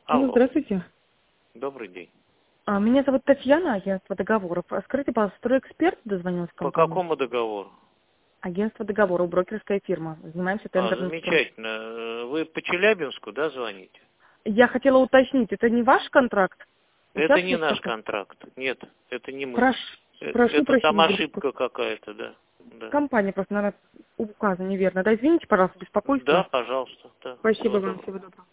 Алло. Здравствуйте. Добрый день. Меня зовут Татьяна, агентство договоров. Скажите, пожалуйста, стройэксперт дозвонился в По компанию? какому договору? Агентство договоров, брокерская фирма. Занимаемся тендерным спором. Замечательно. Вы по Челябинску, да, звоните? Я хотела уточнить, это не ваш контракт? Это Сейчас не есть наш такой? контракт. Нет, это не мы. Прошу Это там прощения, ошибка какая-то, да. Да. компания просто, наверное, указана неверно. Да, извините, пожалуйста, Да, беспокойство. пожалуйста. Да. Спасибо Всего вам, доброго. всего доброго.